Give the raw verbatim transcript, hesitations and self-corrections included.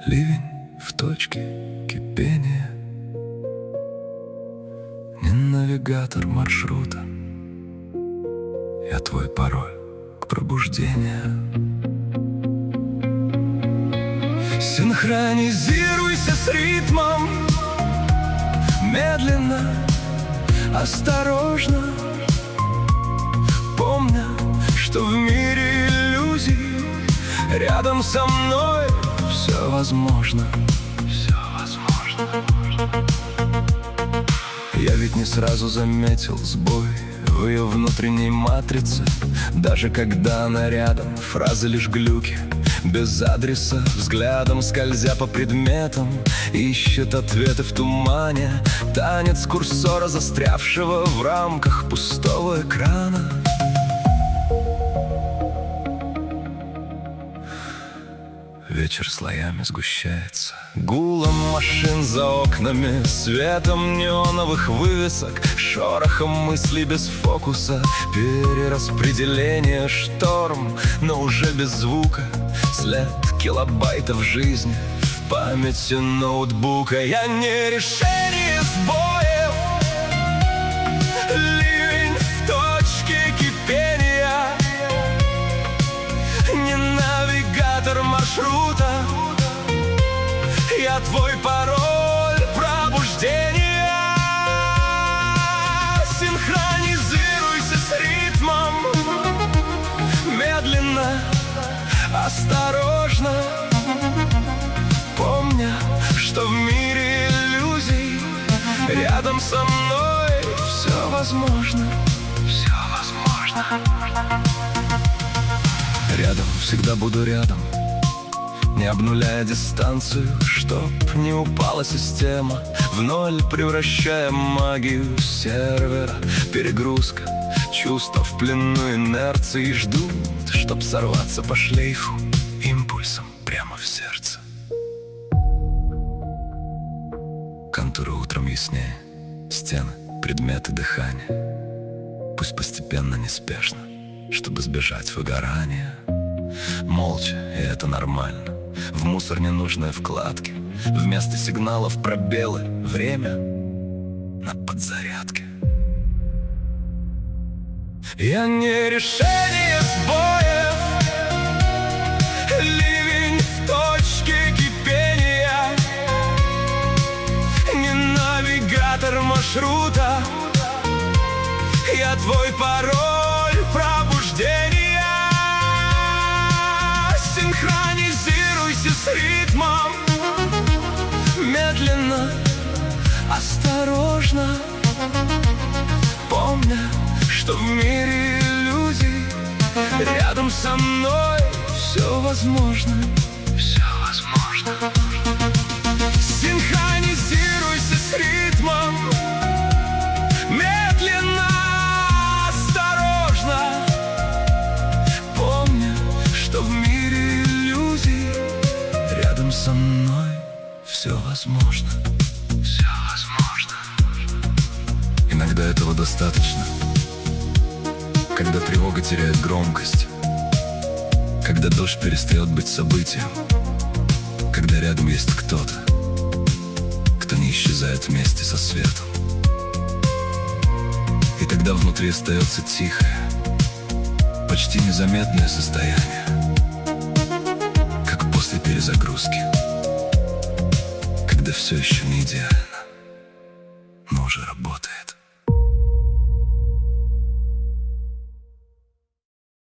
Ливень в точке кипения, не навигатор маршрута, я твой пароль к пробуждению. Синхронизируйся с ритмом, медленно, осторожно, помня, что в мире иллюзий рядом со мной все возможно. Все возможно. Я ведь не сразу заметил сбой в ее внутренней матрице. Даже когда она рядом, фразы лишь глюки. Без адреса, взглядом скользя по предметам, ищет ответы в тумане. Танец курсора, застрявшего в рамках пустого экрана. Вечер слоями сгущается, гулом машин за окнами, светом неоновых вывесок, шорохом мыслей без фокуса. Перераспределение, шторм, но уже без звука. След килобайтов жизни в памяти ноутбука. Я не решение сбоев, ливень в точке кипения, не навигатор маршрута, я твой пароль пробуждения. Синхронизируйся с ритмом, медленно, осторожно, помня, что в мире иллюзий рядом со мной все возможно. Все возможно. Рядом, всегда буду рядом, не обнуляя дистанцию, чтоб не упала система в ноль, превращая магию сервера. Перегрузка, чувства в плену инерции ждут, чтоб сорваться по шлейфу импульсом прямо в сердце. Контуры утром яснее, стены, предметы, дыхание. Пусть постепенно, неспешно, чтобы избежать выгорания. Молча, и это нормально. В мусор ненужные вкладки, вместо сигналов пробелы. Время на подзарядке. Я не решение сбоев, ливень в точке кипения, не навигатор маршрута, я твой пароль пробуждения. Синхронизируйся с ритмом, медленно, осторожно, помня, что в мире иллюзий рядом со мной все возможно. Все возможно. Синхронизируйся с ритмом, медленно, осторожно, помня, что в мире иллюзий рядом со мной все возможно. Все возможно. Иногда этого достаточно. Когда тревога теряет громкость, когда дождь перестает быть событием, когда рядом есть кто-то, кто не исчезает вместе со светом. И тогда внутри остается тихое, почти незаметное состояние, как после перезагрузки, когда все еще не идеально, но уже работает.